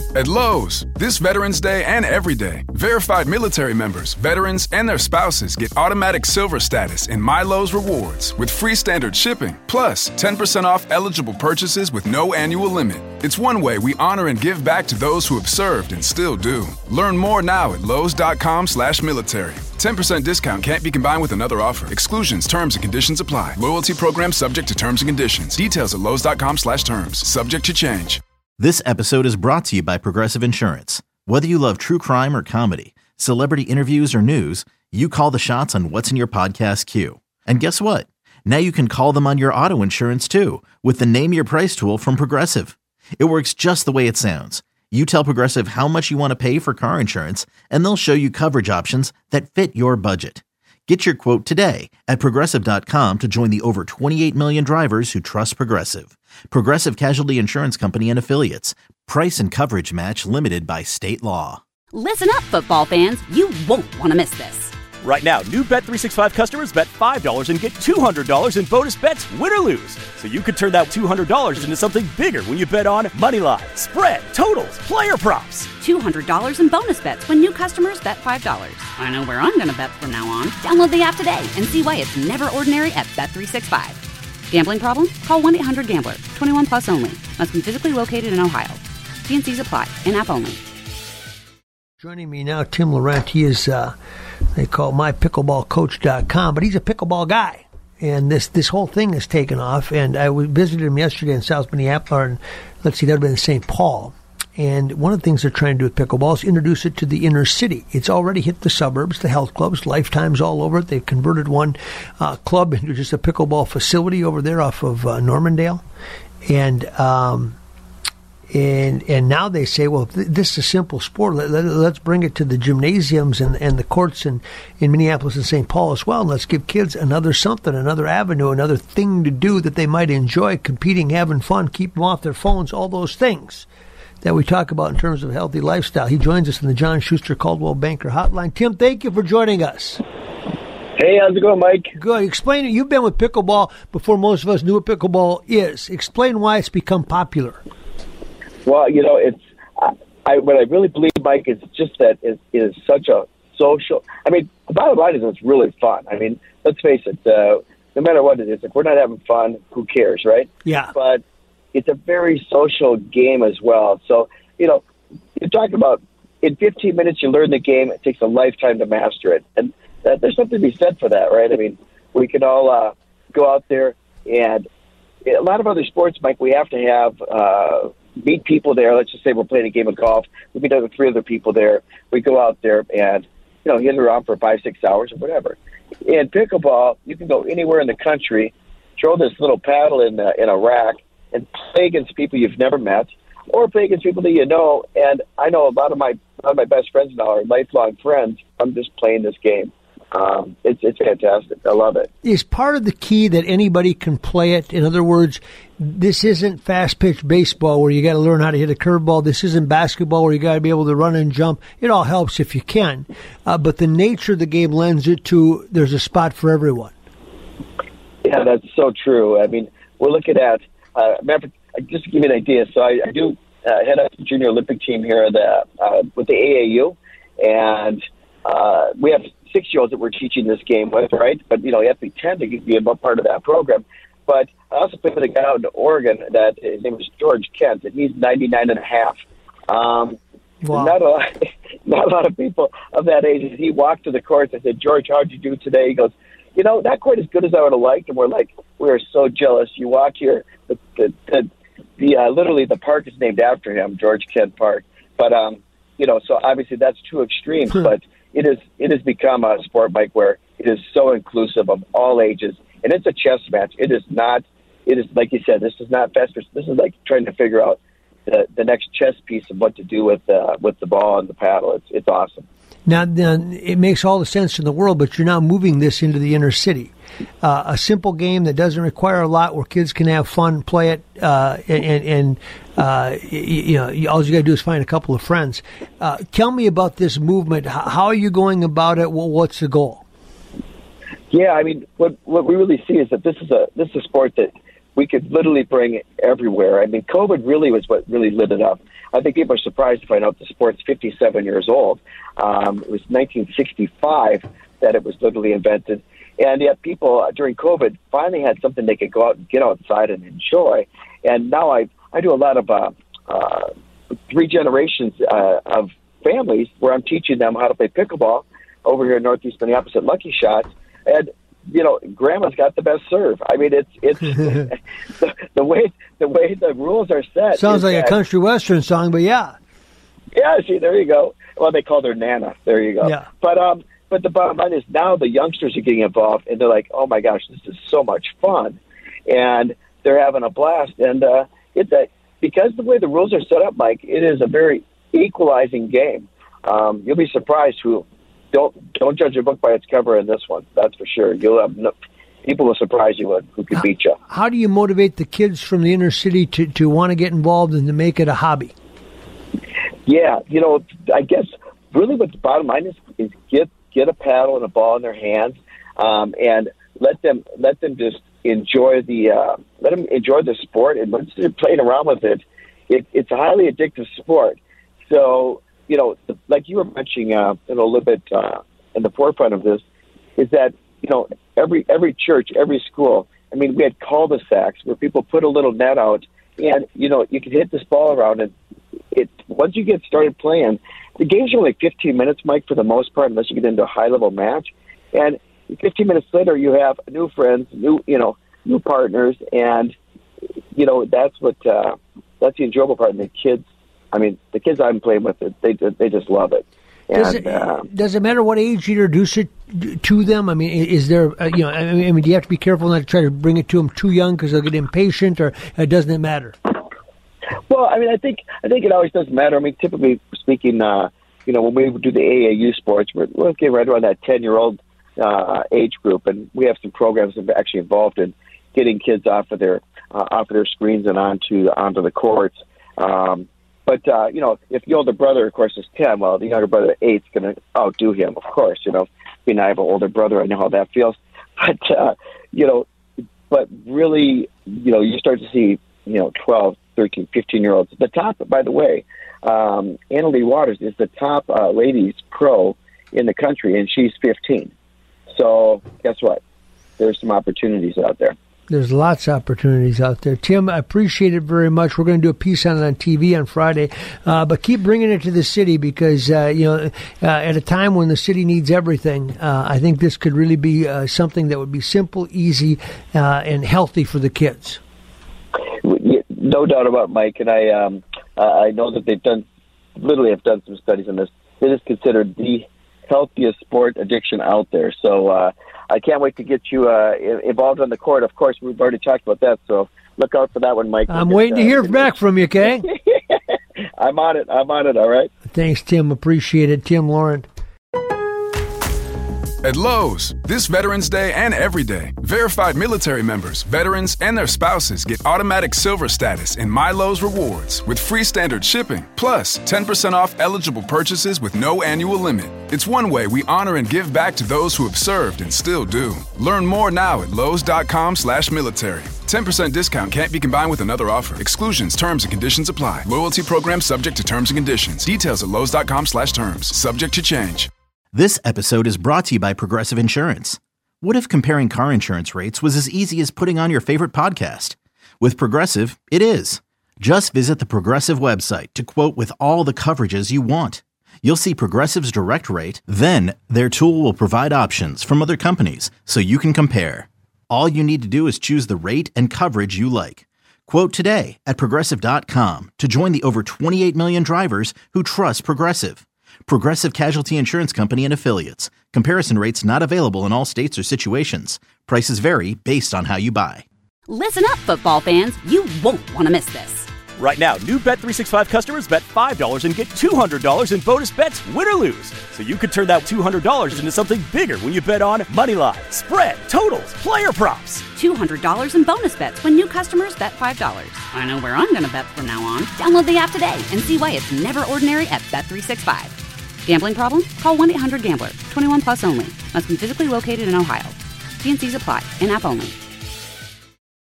At Lowe's, this Veterans Day and every day, verified military members, veterans, and their spouses get automatic silver status in My Lowe's Rewards with free standard shipping, plus 10% off eligible purchases with no annual limit. It's one way we honor and give back to those who have served and still do. Learn more now at Lowes.com/military. 10% discount can't be combined with another offer. Exclusions, terms, and conditions apply. Loyalty program subject to terms and conditions. Details at Lowes.com/terms. Subject to change. This episode is brought to you by Progressive Insurance. Whether you love true crime or comedy, celebrity interviews or news, you call the shots on what's in your podcast queue. And guess what? Now you can call them on your auto insurance too with the Name Your Price tool from Progressive. It works just the way it sounds. You tell Progressive how much you want to pay for car insurance, and they'll show you coverage options that fit your budget. Get your quote today at Progressive.com to join the over 28 million drivers who trust Progressive. Progressive Casualty Insurance Company and Affiliates. Price and coverage match limited by state law. Listen up, football fans. You won't want to miss this. Right now, new Bet365 customers bet $5 and get $200 in bonus bets, win or lose. So you could turn that $200 into something bigger when you bet on moneyline, spread, totals, player props. $200 in bonus bets when new customers bet $5. I know where I'm going to bet from now on. Download the app today and see why it's never ordinary at Bet365. Gambling problem? Call 1-800-GAMBLER. 21 plus only. Must be physically located in Ohio. T&Cs apply. In-app only. Joining me now, Tim Laurent. He is, they call mypickleballcoach.com, but he's a pickleball guy. And this whole thing has taken off. And I visited him yesterday in South Minneapolis, or let's see, that would have been in St. Paul. And one of the things they're trying to do with pickleball is introduce it to the inner city. It's already hit the suburbs, the health clubs, Lifetime's all over it. They've converted one club into just a pickleball facility over there off of Normandale. And now they say, well, this is a simple sport. Let's bring it to the gymnasiums and the courts in Minneapolis and St. Paul as well. And let's give kids another something, another avenue, another thing to do that they might enjoy, competing, having fun, keep them off their phones, all those things that we talk about in terms of healthy lifestyle. He joins us in the John Schuster Coldwell Banker Hotline. Tim, thank you for joining us. Hey, how's it going, Mike? Good. Explain it. You've been with pickleball before most of us knew what pickleball is. Explain why it's become popular. Well, you know, it's what I really believe, Mike, is just that it is such a social. I mean, the bottom line is it's really fun. I mean, let's face it. No matter what it is, if we're not having fun, who cares, right? Yeah. But it's a very social game as well. So, you know, you're talking about in 15 minutes you learn the game. It takes a lifetime to master it, and there's something to be said for that, right? I mean, we can all go out there, and a lot of other sports, Mike, we have to have. Meet people there. Let's just say we're playing a game of golf. We meet 3 other people there. We go out there and, you know, hit around for 5-6 hours or whatever. In pickleball, you can go anywhere in the country, throw this little paddle in a rack, and play against people you've never met, or play against people that you know. And I know a lot of my best friends now are lifelong friends. I'm just playing this game. It's fantastic. I love it. Is part of the key that anybody can play it? In other words, this isn't fast-pitch baseball where you got to learn how to hit a curveball. This isn't basketball where you got to be able to run and jump. It all helps if you can. But the nature of the game lends it to there's a spot for everyone. Yeah, that's so true. I mean, we're looking at, just to give you an idea, so I do head up the junior Olympic team here with the AAU, and we have 6-year-olds that we're teaching this game with, right? But, you know, you have to be 10 to be a part of that program. But I also played with a guy out in Oregon that his name is George Kent, and he's 99 and a half. Wow. Not a lot of people of that age. He walked to the courts. I said, George, how'd you do today? He goes, you know, not quite as good as I would have liked. And we're like, we are so jealous. You walk here, literally the park is named after him, George Kent Park. But, you know, so obviously that's two extremes, but it has become a sport, Mike, where it is so inclusive of all ages, and it's a chess match. It is like you said, this is not fast. This is like trying to figure out the next chess piece of what to do with the ball and the paddle. It's awesome. Now, it makes all the sense in the world, but you're now moving this into the inner city. A simple game that doesn't require a lot, where kids can have fun, play it, and you know, all you got to do is find a couple of friends. Tell me about this movement. How are you going about it? What's the goal? Yeah, I mean, what we really see is that this is a sport that we could literally bring it everywhere. I mean, COVID really was what really lit it up. I think people are surprised to find out the sport's 57 years old. It was 1965 that it was literally invented. And yet people during COVID finally had something they could go out and get outside and enjoy. And now I do a lot of 3 generations of families where I'm teaching them how to play pickleball over here in Northeast Minneapolis at Lucky Shots. And Grandma's got the best serve. I mean, it's the way the rules are set. Sounds like a country western song, but yeah. Yeah, see, there you go. Well, they called her Nana. There you go. Yeah. But the bottom line is now the youngsters are getting involved, and they're like, oh my gosh, this is so much fun, and they're having a blast. And because the way the rules are set up, Mike, it is a very equalizing game. You'll be surprised who. Don't judge a book by its cover in this one. That's for sure. You'll have people will surprise you who could beat you. How do you motivate the kids from the inner city to want to get involved and to make it a hobby? Yeah, I guess really what the bottom line is get a paddle and a ball in their hands, and let them just enjoy the sport. And once they're playing around with it, it's a highly addictive sport. So. Like you were mentioning a little bit in the forefront of this, is that, every church, every school, I mean, we had cul-de-sacs where people put a little net out, and, you could hit this ball around, and once you get started playing, the games are only 15 minutes, Mike, for the most part, unless you get into a high-level match, and 15 minutes later, you have new friends, new partners, and, that's the enjoyable part, and the kids. I mean, the kids I'm playing with, they just love it. And, does it matter what age you introduce it to them? I mean, is there, do you have to be careful not to try to bring it to them too young because they'll get impatient, or doesn't it matter? Well, I mean, I think it always does matter. I mean, typically speaking, when we do the AAU sports, we're getting right around that 10-year-old age group, and we have some programs that are actually involved in getting kids off of their screens and onto the courts. But, if the older brother, of course, is 10, well, the younger brother at 8 is going to outdo him, of course. Being I have an older brother, I know how that feels. But really, you start to see, 12, 13, 15-year-olds. The top, by the way, Anna Lee Waters is the top ladies pro in the country, and she's 15. So guess what? There's some opportunities out there. There's lots of opportunities out there. Tim, I appreciate it very much. We're going to do a piece on it on TV on Friday, but keep bringing it to the city because, at a time when the city needs everything, I think this could really be something that would be simple, easy, and healthy for the kids. No doubt about it, Mike, and I know that they've done some studies on this. It is considered the healthiest sport addiction out there. So, I can't wait to get you involved on the court. Of course, we've already talked about that, so look out for that one, Mike. I'm waiting to hear back from you, Kay. I'm on it, all right? Thanks, Tim. Appreciate it. Tim Laurent. At Lowe's, this Veterans Day and every day, verified military members, veterans, and their spouses get automatic silver status in My Lowe's Rewards with free standard shipping, plus 10% off eligible purchases with no annual limit. It's one way we honor and give back to those who have served and still do. Learn more now at Lowes.com/military. 10% discount can't be combined with another offer. Exclusions, terms, and conditions apply. Loyalty program subject to terms and conditions. Details at Lowes.com/terms. Subject to change. This episode is brought to you by Progressive Insurance. What if comparing car insurance rates was as easy as putting on your favorite podcast? With Progressive, it is. Just visit the Progressive website to quote with all the coverages you want. You'll see Progressive's direct rate, then their tool will provide options from other companies so you can compare. All you need to do is choose the rate and coverage you like. Quote today at Progressive.com to join the over 28 million drivers who trust Progressive. Progressive Casualty Insurance Company and Affiliates. Comparison rates not available in all states or situations. Prices vary based on how you buy. Listen up, football fans. You won't want to miss this. Right now, new Bet365 customers bet $5 and get $200 in bonus bets, win or lose. So you could turn that $200 into something bigger when you bet on money line, spread, totals, player props. $200 in bonus bets when new customers bet $5. I know where I'm going to bet from now on. Download the app today and see why it's never ordinary at Bet365. Gambling problem? Call 1-800-GAMBLER. 21 plus only. Must be physically located in Ohio. T&Cs apply. In-app only.